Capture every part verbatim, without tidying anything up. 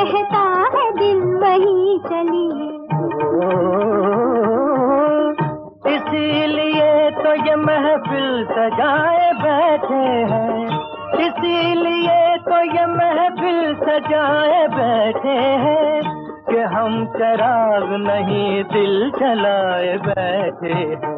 कहता है दिल वही चलिए। इसीलिए तो ये महफिल सजाए बैठे हैं, इसीलिए तो ये महफिल सजाए बैठे हैं कि हम चराग नहीं दिल जलाए बैठे हैं।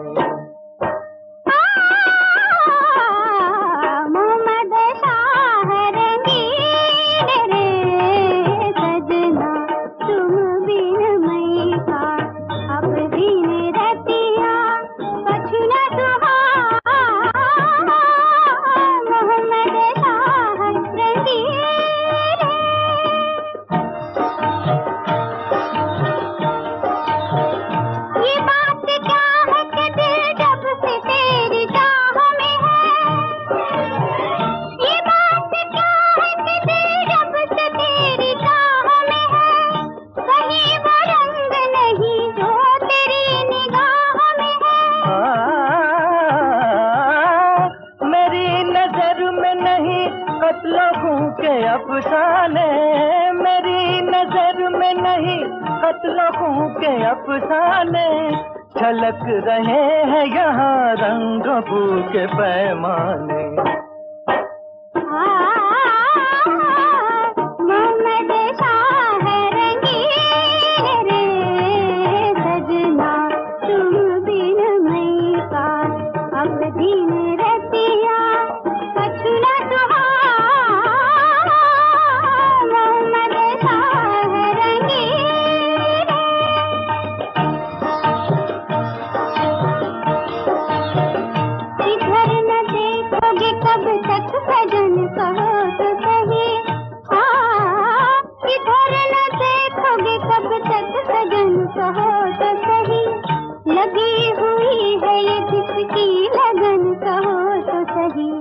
लोगों के अफसाने मेरी नजर में नहीं, खत लोगों के अफसाने झलक रहे हैं यहाँ रंग बू के पैमाने। लगी हुई है ये किसकी लगन कहो तो सही।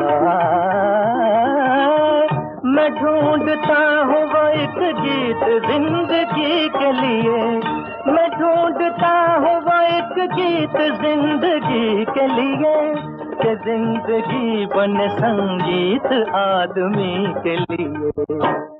मैं ढूंढता हूँ वो एक गीत जिंदगी के लिए, मैं ढूंढता हूँ वो एक गीत जिंदगी के लिए कि जिंदगी बने संगीत आदमी के लिए।